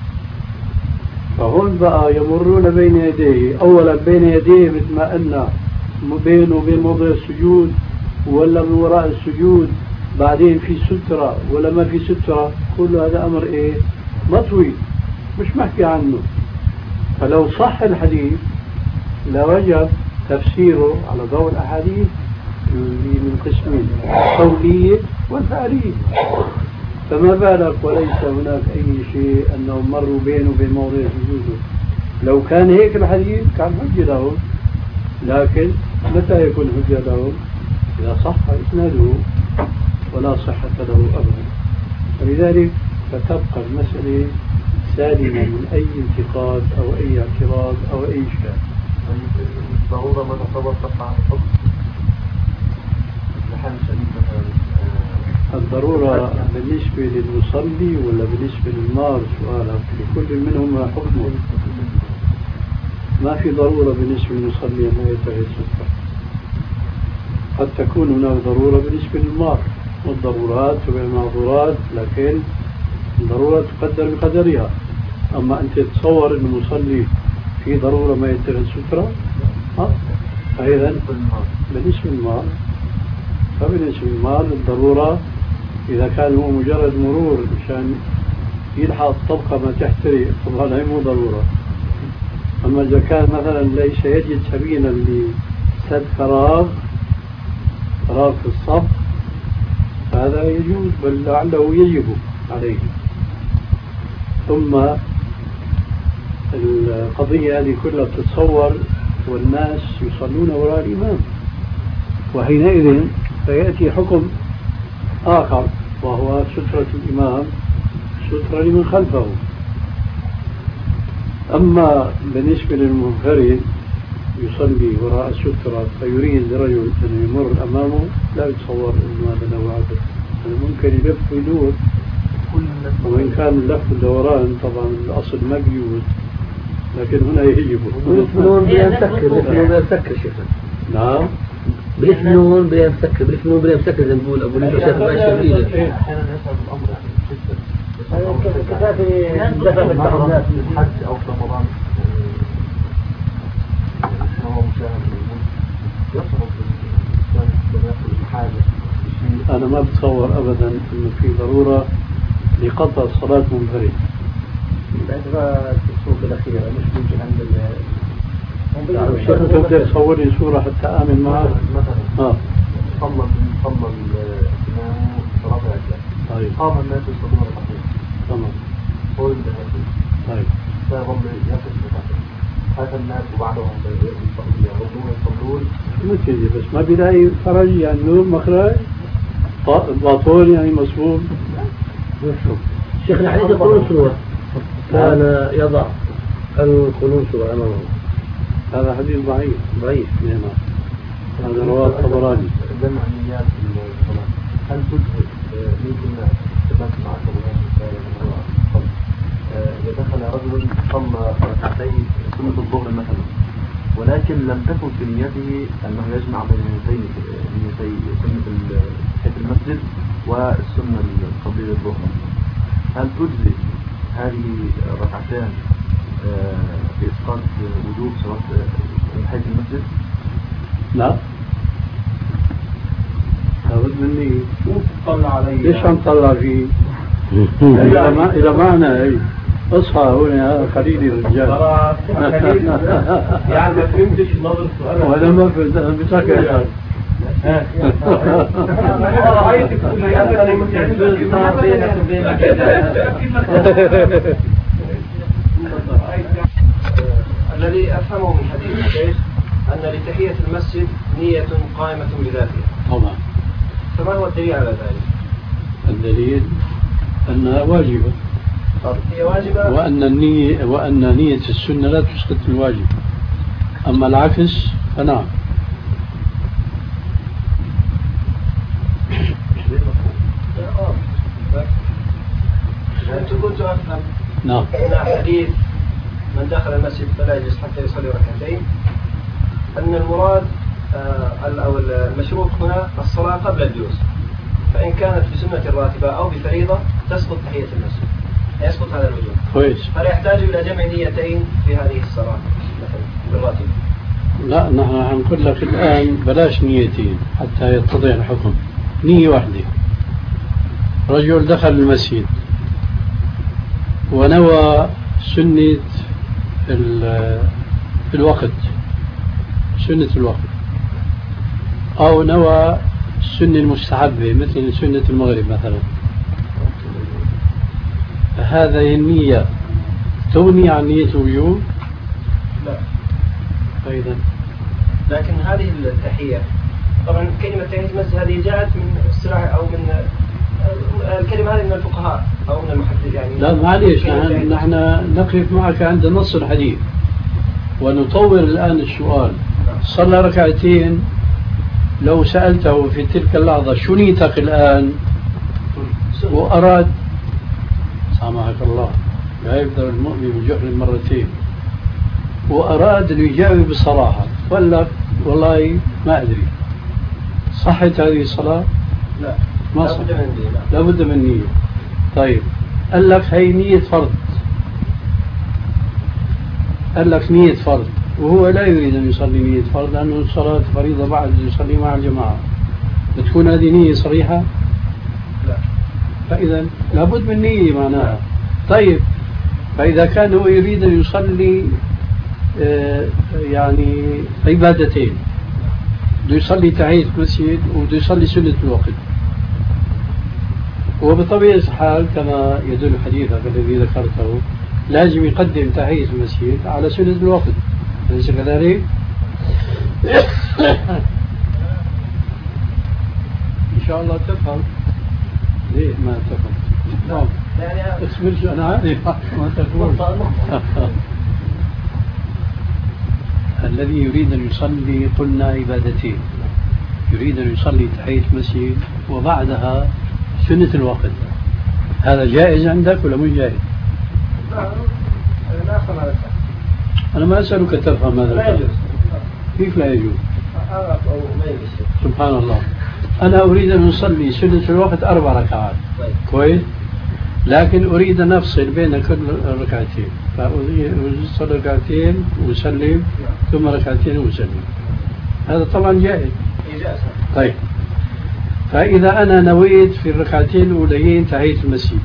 فهون بقى يمرون بين يديه، أولا بين يديه مثل ما قلنا بينه وبين موضع السجود ولا من وراء السجود، بعدين في سترة ولا ما في سترة، كل هذا أمر إيه مطوي مش محكي عنه. فلو صح الحديث لوجب تفسيره على ضوء الأحاديث من قسمين، القولية والفعلية. فما بالك وليس هناك أي شيء أنهم مروا بينه وبين موضع سجوده. لو كان هيك الحديث كان حجة لهم، لكن متى يكون حجة لهم؟ إذا صح إسناده، ولا صحة له أبدا. ولذلك فتبقى المسألة سالمة من أي انتقاد أو أي اعتراض أو أي إشكال. ضرورة ما تعتبر تقع على الحكم لحال شديد مثلا. الضرورة بالنسبة للمصلي ولا بالنسبة للنار؟ سؤالك لكل منهم حكمه. ما في ضرورة بالنسبة للمصلي أن يتخذ سترة. قد تكون هناك ضرورة بالنسبة للنار، والضرورات والمعذورات، لكن الضرورة تقدر بقدرها. أما أنت تتصور أن المصلي في ضرورة ما يتخذ سترة؟ ها؟ فإذا بالنسبة للمال فبالنسبة للمال الضرورة إذا كان هو مجرد مرور مشان يلحق الطبقة ما تحترق طبعا هي مو ضرورة. أما إذا كان مثلا ليس يجد سبيلا لسد فراغ فراغ في الصف فهذا يجوز، بل لعله يجب عليه. ثم القضية هذه كلها تتصور والناس يصلون وراء الإمام، وحينئذ فيأتي حكم آخر وهو سترة الإمام سترة لمن خلفه. أما بالنسبة للمنفرد يصلي وراء السترة فيريد رجل أن يمر أمامه، لا يتصور أنه هذا نوع عبث، ممكن يلف ويدور، وإن كان اللف والدوران طبعا الأصل ما بيجوز، لكن هنا يجب. بالفنون بيمسكر بالفنون بيمسكر شيخنا. نعم بالفنون بيمسكر بالفنون بيمسكر زي ما بقول أبو نجم شيخ ما يشوف إيده. أحيانا يسأل الأمر جدا. كفاية دفع بالتعاملات الحج أو في رمضان هو مشاهد للملك يصرف بالإسلام الحاجة. أنا ما بتصور أبدا أنه في ضرورة لقطع صلاة منفرد. بعد الصوت الأخيرة مش ممكن عند الشيخ تقدر تصور لي صورة حتى آمن معه؟ مثلا آه. صلى صلى الإمام صلاة العشاء. طيب. قام الناس يصلون الأخير. تمام. هو الناس. طيب. فهم يقف هذا الناس وبعدهم يصلون يصلون. مثل بس ما بيلاقي فرج يعني نور مخرج باطول يعني مصبوب. شيخنا حديث القنوت شنو؟ كان يضع القنوت أمامه. هذا حديث ضعيف. ضعيف. نعم. هذا رواه الطبراني. جمع نيات الصلاة. هل تجهد ممكن تبقى مع الصلاة؟ إذا دخل رجل صلى ركعتين سنة الظهر مثلا، ولكن لم تكن في نيته أنه يجمع بين نيتين نيتي سنة تحية المسجد والسنة القبلية الظهر، هل تجزي هذه الركعتان في إسقاط وجوب صلاة تحية المسجد؟ لا. لابد مني. طلع علي. ليش عم طلع فيه؟ إذا ما إذا معنا أي اصحى هنا خليلي الرجال. يعني ما فهمتش نظر السؤال. ولا ما فهمت أنا بسكر يعني. رأيتك تقول لي أنا الذي أفهمه من حديث الشيخ أن لتحية المسجد نية قائمة بذاتها. طبعا. فما هو الدليل على ذلك؟ الدليل أنها واجبة. هي واجبة. وأن النية وأن نية السنة لا تسقط الواجب. أما العكس فنعم. كنت كنت أفهم. نعم. أن حديث من دخل المسجد فلا يجلس حتى يصلي ركعتين أن المراد أو المشروط هنا الصلاة قبل الجلوس، فإن كانت بسنة راتبة أو بفريضة تسقط تحية المسجد، يسقط هذا الوجوب. كويس. هل يحتاج إلى جمع نيتين في هذه الصلاة مثلا بالراتب؟ لا، نحن هنقول لك الآن بلاش نيتين حتى يتضح الحكم. نية واحدة. رجل دخل المسجد ونوى سنة الوقت سنة الوقت أو نوى السنة المستحبة مثل سنة المغرب مثلا، هذه النية تغني عن نية الوجوب؟ لا. أيضا. لكن هذه التحية طبعا كلمة تحية المسجد هذه جاءت من اصطلاح أو من الكلمة هذه من الفقهاء أو من المحدثين يعني. لا معليش، نحن, نحن نقف معك عند نص الحديث ونطور الآن السؤال. صلى ركعتين، لو سألته في تلك اللحظة شو نيتك الآن وأراد، سامحك الله لا يقدر المؤمن بجهل مرتين، وأراد أن يجاوب بصراحة قال لك والله ما أدري، صحت هذه الصلاة؟ لا ما صح، لا بد من نية. طيب قال لك هي نية فرض، قال لك نية فرض وهو لا يريد أن يصلي نية فرض لأنه الصلاة فريضة بعد يصلي مع الجماعة، بتكون هذه نية صريحة؟ لا. فإذا لابد من نية معناها. طيب فإذا كان هو يريد أن يصلي آه يعني عبادتين، بده يصلي تحية مسجد وبده يصلي سنة الوقت، وبطبيعة الحال كما يدل حديثك الذي ذكرته لازم يقدم تحية المسجد على سنة الوقت، أليس كذلك؟ إن شاء الله تفهم. ليه ما تفهم؟ تفهم يعني اسمرش أنا عارف ما تفهم. الذي يريد أن يصلي قلنا عبادتين، يريد أن يصلي تحية المسجد وبعدها سنة الوقت، هذا جائز عندك ولا مش جائز؟ لا أفهم هذا. أنا ما أسألك تفهم هذا. لا يجوز. كيف لا يجوز؟ أو ما يجوز. سبحان الله. أنا أريد أن أصلي سنة الوقت أربع ركعات. طيب. كويس؟ لكن أريد أن أفصل بين كل ركعتين، فأصلي ركعتين وأسلم ثم ركعتين وأسلم، هذا طبعا جائز. طيب فإذا أنا نويت في الركعتين الأوليين تحية المسجد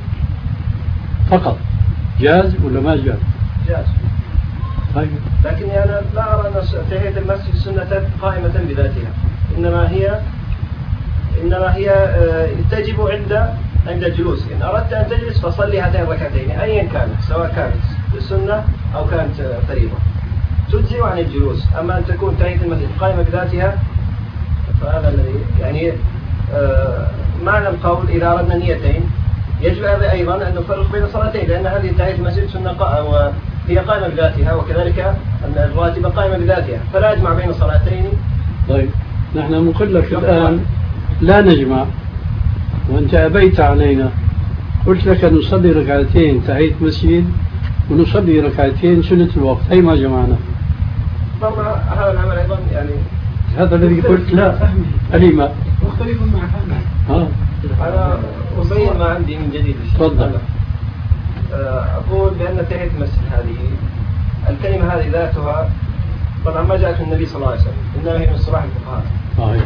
فقط، جاز ولا ما جاز؟ جاز. طيب لكني أنا لا أرى أن تحية المسجد سنة قائمة بذاتها، إنما هي إنما هي تجب عند عند الجلوس. إن أردت أن تجلس فصلي هاتين الركعتين أيا كانت، سواء كانت سنة أو كانت فريضة، تجزي عن الجلوس. أما أن تكون تحية المسجد قائمة بذاتها فهذا الذي يعني آه معنى القول إذا أردنا نيتين يجب أيضا أن نفرق بين الصلاتين، لأن هذه تحية المسجد سنة وهي قائمة بذاتها، وكذلك الراتبة قائمة بذاتها، فلا يجمع بين الصلاتين. طيب نحن نقول لك الآن لا نجمع، وأنت أبيت علينا، قلت لك نصلي ركعتين تحية مسجد ونصلي ركعتين سنة الوقت، أي ما جمعنا؟ طبعا هذا العمل أيضا يعني هذا الذي قلت لا كلمة مختلف مع فهمي. ها أنا أبين ما عندي من جديد. تفضل. أقول بأن تحية المسجد هذه الكلمة هذه ذاتها طبعا ما جاءت من النبي صلى الله عليه وسلم، إنما هي من صلاح الفقهاء. صحيح.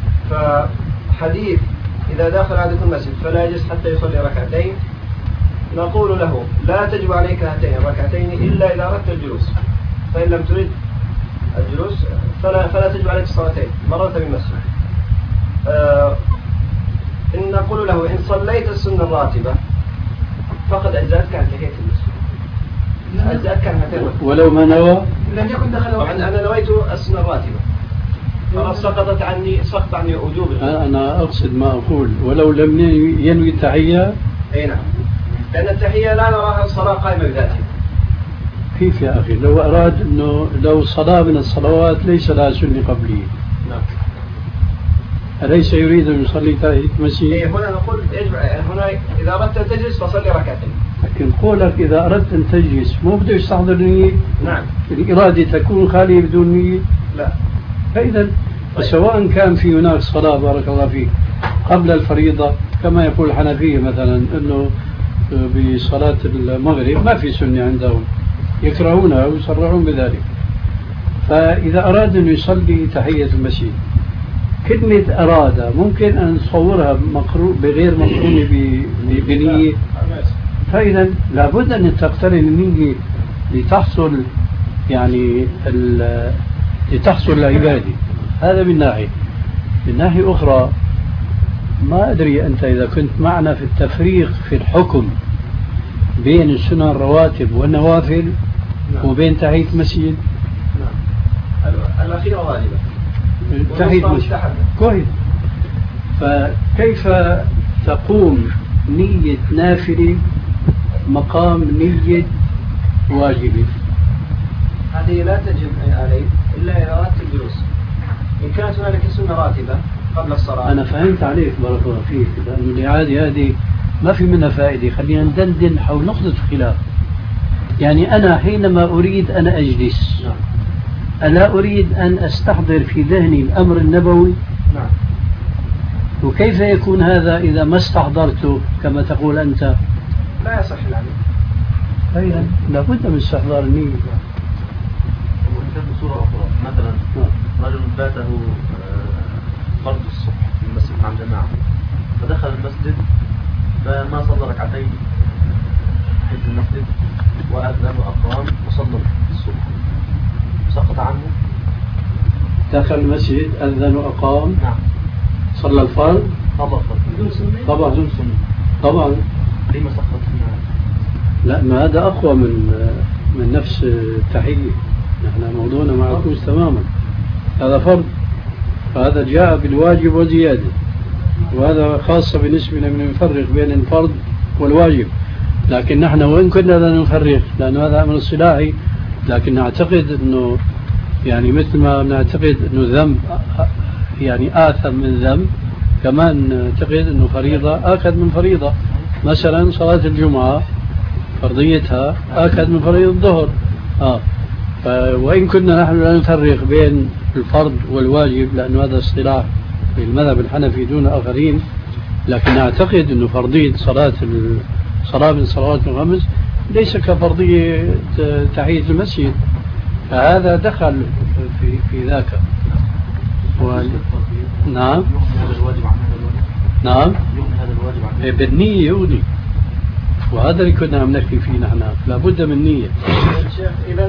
فحديث إذا دخل أحدكم المسجد فلا يجلس حتى يصلي ركعتين، نقول له لا تجب عليك هاتين الركعتين إلا إذا أردت الجلوس، فإن لم تريد الجلوس فلا, فلا تجب عليك الصلاتين مرة بالمسجد. آه إن نقول له إن صليت السنة الراتبة فقد أجزأتك عن تحية المسجد، أجزأتك عن هاتين. ولو ما نوى لم يكن دخل. طبعا أنا نويت السنة الراتبة خلاص سقطت عني سقط عني وجوب. أنا أقصد ما أقول ولو لم ينوي التحية. أي نعم، لأن التحية لا نراها الصلاة قائمة بذاتها. كيف يا أخي؟ لو أراد أنه لو صلاة من الصلوات ليس لها سنة قبلية، نعم، أليس يريد أن يصلي تحية مسجد؟ إيه هنا نقول يجب هنا إذا أردت أن تجلس فصلي ركعتين. لكن قولك إذا أردت أن تجلس مو بده يستحضر نية؟ نعم. الإرادة تكون خالية بدون نية؟ لا. فإذا سواء كان في هناك صلاة بارك الله فيك قبل الفريضة كما يقول الحنفية مثلا أنه بصلاة المغرب ما في سنة عندهم يكرهونها ويصرحون بذلك، فإذا أراد أن يصلي تحية المسجد كلمة أراد ممكن أن نصورها مقرون بغير مقرونة بنية، فإذا لابد أن تقترن النية لتحصل يعني لتحصل العبادة. هذا من ناحية. من ناحية أخرى ما أدري أنت إذا كنت معنا في التفريق في الحكم بين السنن الرواتب والنوافل وبين تحية مسجد. نعم. الأخيرة غالبا. تحية مسجد كويس. فكيف تقوم نية نافلة مقام نية واجبة. هذه لا تجب عليه إلا إذا أردت الجلوس. إن كانت هنالك سنة راتبة قبل الصلاة. أنا فهمت عليك بارك الله فيك، لأن الإعادة هذه ما في منها فائدة. خلينا ندندن حول نقطة خلاف. يعني أنا حينما أريد أن أجلس ألا أريد أن أستحضر في ذهني الأمر النبوي؟ نعم. وكيف يكون هذا إذا ما استحضرته كما تقول أنت؟ لا يصح العمل. أيضا لابد من استحضار النية. وإن كان بصورة أخرى مثلا رجل فاته فرض الصبح في المسجد مع الجماعة فدخل المسجد فما صلى ركعتين في المسجد وأذن وأقام وصلى الصبح سقط عنه. دخل المسجد أذن وأقام. نعم. صلى الفرض. طبعا طبعا بدون سنة. طبعا. لما سقط منها؟ لا، ما هذا أقوى من من نفس التحية. نحن موضوعنا معكوس تماما. هذا فرض، فهذا جاء بالواجب وزيادة، وهذا خاصة بالنسبة لنا نفرق بين الفرض والواجب. لكن نحن وإن كنا لا نفرق لأن هذا أمر صلاحي، لكن نعتقد أنه يعني مثل ما نعتقد أنه ذنب يعني آثم من ذنب، كمان نعتقد أنه فريضة آكد من فريضة. مثلا صلاة الجمعة فرضيتها آكد من فريضة الظهر. آه. وإن كنا نحن لا نفرق بين الفرض والواجب لأن هذا اصطلاح في المذهب الحنفي دون آخرين، لكن نعتقد أنه فرضية صلاة صلاة من صلوات الخمس ليس كفرضية تحية المسجد، فهذا دخل في في ذاك. و... نعم نعم بالنية يودي، وهذا اللي كنا عم نحكي فيه نحن، لابد من نية. شيخ إذا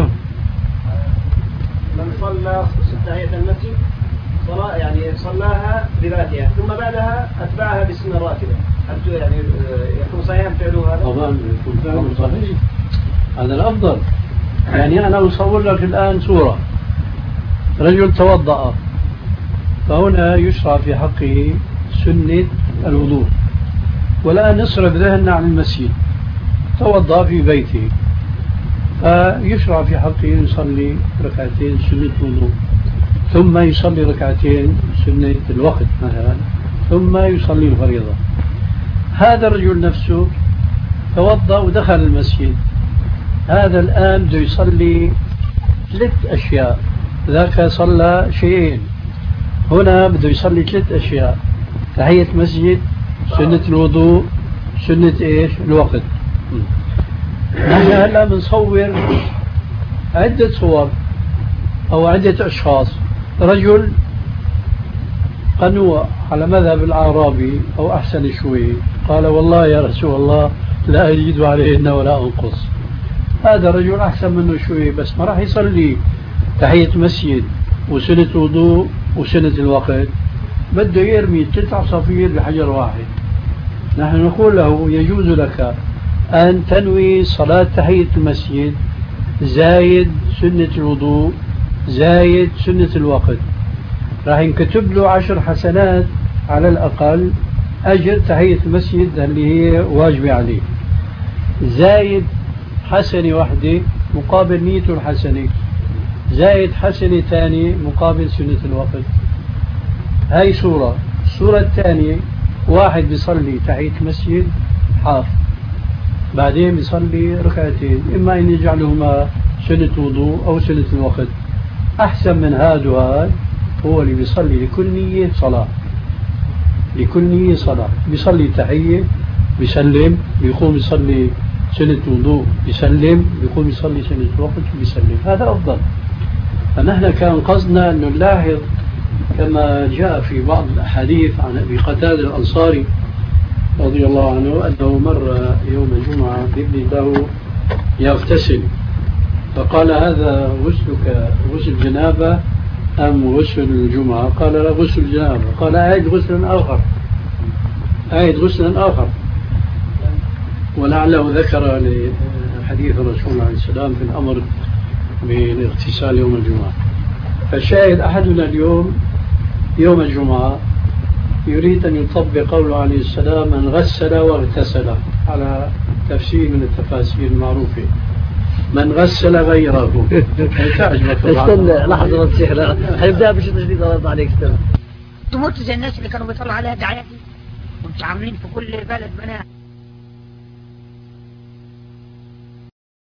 من صلى تحية المسجد صلاة يعني صلاها بذاتها ثم بعدها أتبعها بالسنة الراتبة، هل يعني يكون صحيحا فعله هذا؟ طبعا يكون فعله صحيح، هذا الأفضل. يعني أنا أصور لك الآن صورة رجل توضأ، فهنا يشرع في حقه سنة الوضوء، والآن نصرف ذهننا عن المسجد، توضأ في بيته، فيشرع في حقه يصلي ركعتين سنة الوضوء، ثم يصلي ركعتين سنة الوقت مثلا، ثم يصلي الفريضة. هذا الرجل نفسه توضأ ودخل المسجد، هذا الآن بده يصلي ثلاث أشياء، ذاك صلى شيئين، هنا بده يصلي ثلاث أشياء: تحية مسجد، سنة الوضوء، سنة إيش الوقت. نحن هلا بنصور عدة صور أو عدة أشخاص. رجل قنوع على مذهب الأعرابي أو أحسن شوي، قال والله يا رسول الله لا أزيد عليهن ولا أنقص. هذا رجل أحسن منه شوي، بس ما راح يصلي تحية مسجد وسنة وضوء وسنة الوقت، بده يرمي ثلاث عصافير بحجر واحد. نحن نقول له يجوز لك أن تنوي صلاة تحية المسجد زايد سنة الوضوء زايد سنة الوقت، راح ينكتب له عشر حسنات على الأقل أجر تحية المسجد اللي هي واجبة عليه، زايد حسنة واحدة مقابل نيته الحسنة، زايد حسنة ثانية مقابل سنة الوقت. هاي صورة. الصورة الثانية واحد بيصلي تحية مسجد حاف، بعدين بيصلي ركعتين، إما أن يجعلهما سنة وضوء أو سنة الوقت. أحسن من هذا وهذا هو اللي بيصلي لكل نية صلاة، لكل نية صلاة، بيصلي تحية بيسلم، بيقوم يصلي سنة وضوء بيسلم، بيقوم يصلي سنة الوقت بيسلم، هذا أفضل. فنحن كان قصدنا أن نلاحظ كما جاء في بعض الأحاديث عن أبي قتادة الأنصاري رضي الله عنه أنه مر يوم الجمعة بابن له يغتسل، فقال هذا غسلك غسل جنابة أم غسل الجمعة؟ قال لا غسل الجنابة. قال أعد غسلا آخر، أعد غسلا آخر. ولعله ذكر لحديث الرسول عليه السلام في الأمر بالاغتسال يوم الجمعة. فالشاهد أحدنا اليوم يوم الجمعة يريد أن يطبق قوله عليه السلام من غسل واغتسل على تفسير من التفاسير المعروفة، من غسل غيره. تعجبك استنى لحظة ما تصيح، هنبدأ بشيء جديد. الله يرضى عليك استنى. تموت زي الناس اللي كانوا بيطلعوا عليها دعايات وانتم عاملين في كل بلد مناهج.